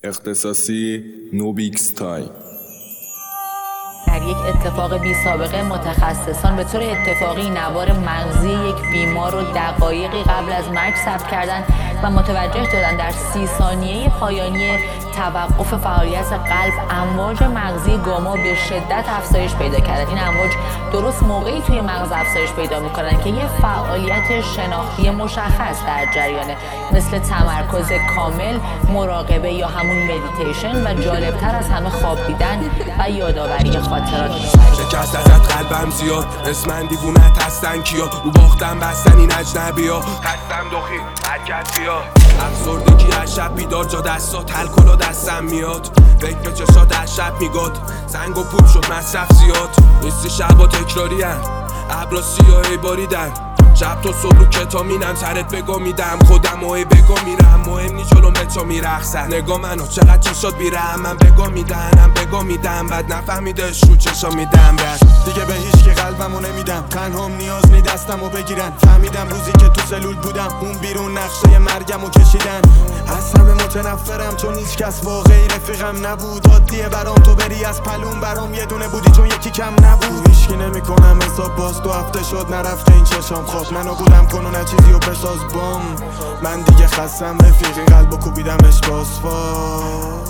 اختصاصی نوبیکس تایم. در یک اتفاق بی سابقه متخصصان به طور اتفاقی نوار مغزی یک بیمار رو دقایقی قبل از مرگ ثبت کردند و متوجه شدند در 30 ثانیه پایانی توقف فعالیت قلب امواج مغزی گاما به شدت افزایش پیدا کردند. این امواج درست موقعی توی مغز افزایش پیدا می‌کنند که یه فعالیت شناختی مشخص در جریانه، مثل تمرکز کامل، مراقبه یا همون مدیتیشن و جالبتر از همه خواب دیدن و یادآوری خاطرات. شکست ازت قلبم زیاد، اسم من دیوونت هستن کیا، رو باختم بستن این اجنبیا، هستم دخی حرکت بیا، افسردگی هر شب بیدار جا دستات الکل و دستم میاد، فکر به چشات هر شب میگاد، سنگ و پود شد مصرف زیاد، نیستی شبا تکراری هن، ابرا سیاهی باریدن، شب تا صبح رو کتامینم، سرت بگا میدم خودم و بگا میرم، مهم نی جلوم به تا میرخصن، نگاه منو چقدر چشات بیرم، من بگا میدنم بگا میدم، بعد نفهمیدش رو چشا میدم رد دیگه به هیچ که قلبمو نمیدم، تنهام نیاز نی دستمو بگیرن، فهمیدم روزی که تو سلول بودم اون بیرون نقشه مرگمو کشیدن، از همه متنفرم چون هیچ کس واقعی رفیقم نبود، عادیه برام تو بری از پلون، برام یه دونه بودی چون یکی کم نبود، هیچکی نمیکنم حساب، باز 2 هفته شد نرفته این چشام خواب، منو بودم کنو نه چیزی و بساز بام، من دیگه خستم رفیقی قلبو کوبیدمش باسفال.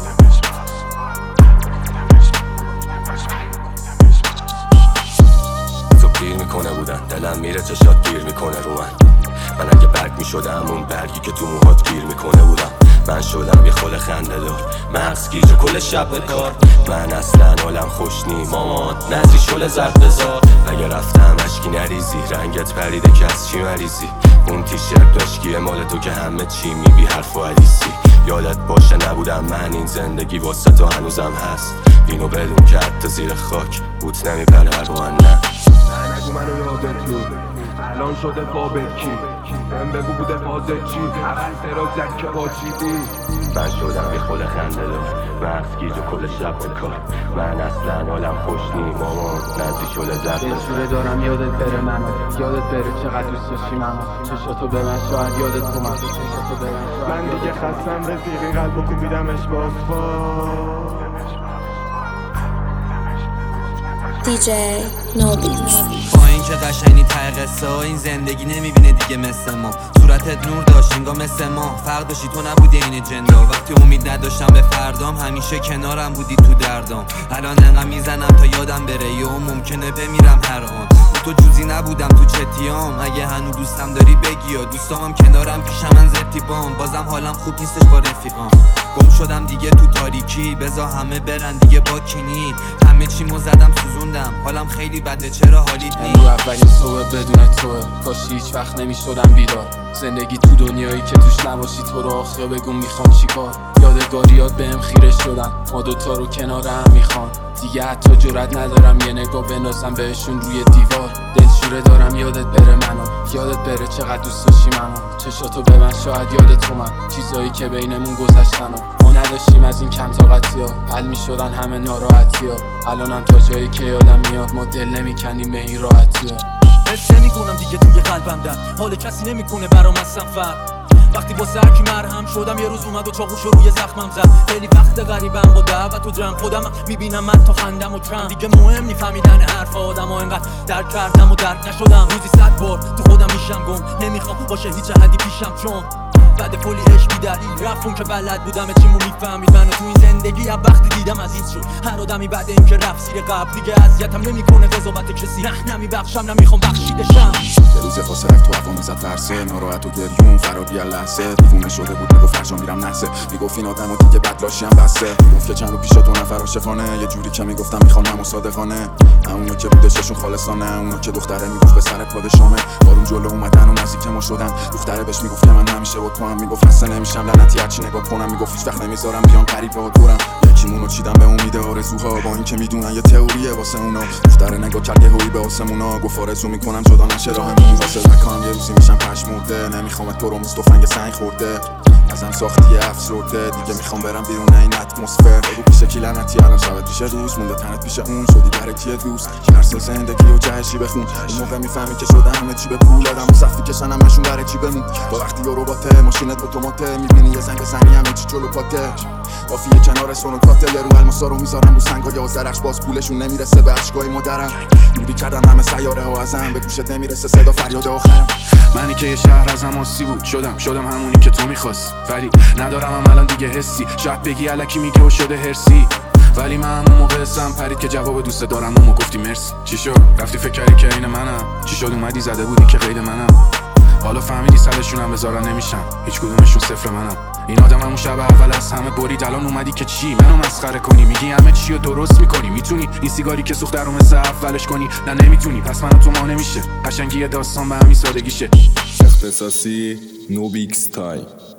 تو پیر میکنه بودن دلم میره چشات گیر میکنه رو من اگه برگ میشدم اون برگی که تو موهات گیر میکنه بودم، من شدم یه خل خنده دار، مغز گیج و کل شب به کار، من اصلا حالم خوش نی مامان نزی شل زرد بزار، اگه رفتم اشکی نریزی رنگت پریده که از چی مریزی، اون تیشرت داشتیه مال تو که همه چی میبی حرف و علیسی، یادت باشه نبودم من این زندگی واسه تو هنوزم هست، اینو بدون که حتی زیر خاک بوت نمیپره رو من نه نگو منو یادت بود الان شده بابت کی، من بگو بوده فازت چی، اول سراغ زد که با چی دی، من شدم یه خل خنده دار، مغز گیج و کل شب به کار، من اصلا حالم خوش نی مامان نزدی شده زرد دلشوره دارم یادت بره منو، یادت بره چقدر دوست داشتی منو، چشاتو به من شاید یادت اومد، چشاتو به من دیگه خستم رفیقی قلبو کوبیدمش باسفال. DJ نوبیکس. با این که قشنگی ته قصه ها این زندگی نمیبینه دیگه مثل ما، صورتت نور داشت انگار مثل ما، فرق داشتی تو نبودی این جندا، وقتی امید نداشتم به فردام همیشه کنارم بودی تو دردام، الان انقدر میزنم تا یادم بره یا ممکنه بمیرم هر آن، تو جوزی نبودم تو چتیام، اگه هنو دوستم داری بگی یا دوستامم کنارم پیشم من زرتیبام، بازم حالم خوب نیستش با رفیقام، گم شدم دیگه تو تاریکی، بزا همه برن دیگه با کینی، همه چیمو زدم سوزوندم، حالم خیلی بده چرا حالیت نی، رو اولین صبح بدون توه، کاش هیچ وقت نمیشدم بیدار، زندگی تو دنیایی که توش نباشی تو رو آخیا بگو میخوام چیکار، یادگاریات بهم خیره شدن، ما دوتا رو کنار هم میخوان، دیگه حتی جرئت ندارم یه نگاه بندازم بهشون روی دیوار، دلشوره دارم یادت بره منو، یادت بره چقدر دوست داشتی منو، چشاتو به من شاید یادت اومد، چیزایی که بینمون گذشتن ما نداشتیم از این کم طاقتی ها، حل میشدن همه ناراحتی ها، الانم تا جایی که یادم میاد ما دل نمیکنیم به این راحتی ها، حس نمی‌کنم دیگه توی قلبم درد، حال کسی نمیکنه برام اصلا فرق، وقتی واسه هرکی مرهم شدم یه روز اومد و چاقوشو روی زخمم زد، خیلی وقت غریبم با دعوت و جمع خودم میبینم من تا خندم و کم، دیگه مهم نی فهمیدن حرف آدم ها، انقدر درک کردم و درک نشدم، روزی 100 بار تو خودم میشم گم، نمیخوام باشه هیچ حدی پیشم چون بعد کلی عشق بی دلیل رفت اون که بلد بودم چیمو میفهمید منو تو این زندگی اب وقتی دیدم عزیز شد، هر آدمی بعد این که رفت زیر قبل دیگه اذیتم نمیکنه قضاوت کسی، نه نمیبخشم نمیخوام بخشیدشم، یه روز واسه رفت تو هوا میزد فرسه، ناراحت و گریون فراری لحظه، دیوونه شده بود میگفت فرجام میرم نحسه، میگفت این آدمو دیگه بدلاشیم بسه، میگفت که چند رو پیش تو نفر عاشقانه، یه جوری که میگفتم میخوام صادقانه، اونو که بودششون خالصانه، اونو که دختره میگفت به سر پادشامه، بارون جلو اومدن و نزدیک ما شدن، دختره بهش میگفت که من همیشه با تو هم، میگفت خسته نمیشم لعنتی هرچی نگاه کنم، میگفت هیچ وقت نمیذارم بیان قریب با دورم، یکیمونو چیدم به امید آرزوها، با اینکه میدونن یه تئوریه واسه اونا، دختره نگاه کرد یه هویی به آسمونا، گفت آرزو میکنم جدا نشه راهمون، واسه نکنم یه روزی میشم پشمرده، نمیخوام تو رو مثل تفنگ سنگ خورده، ازم ساختی افسرده، دیگه میخوام برم بیرون این اتمسفر، بگو پیش کی لعنتی الان شبت پیش دوست مونده، تنت پیش اون شدی برای کی دوست، درس زندگی و جهشی بخون، اون موقع میفهمی که شده همه چی به پول، آدمو صفی کشن همشون برای چی بمون، با وقتی یه رباته ماشینت اتوماته، میبینی یه زنگ بزنی همه چی جلو پاته، قافیه کنار سونوکات دل رو الماسا رو میذارم رو سنگای آذرخش باز پولشون نمیرسه به اشکای مدرم دوری کردن همه سیاره ها ازم به گوشت نمیرسه صدا فریاد آخرم منی که یه شهر از هماسی بود شدم همونی که تو میخواست ولی ندارم هم الان دیگه حسی شاید بگی الکی میگه و شده هرسی ولی من همون موقع اسم پرید که جواب دوست دارم و گفتی مرسی چی شد رفتی فکر کردی که این منم چی شد اومدی زده بودی که غیر منم حالا فهمیدی صدشون هم بذارن نمیشن هیچ کدومشون صفر منم این آدم همون شب اول از همه برید الان اومدی که چی منو مسخره کنی میگی همه چی رو درست میکنی میتونی این سیگاری که سوخته رو مثل اولش کنی نه نمیتونی پس منو تو ما نمیشه قشنگی داستان به همین سادگیشه اختصاصی نوبیک ستایل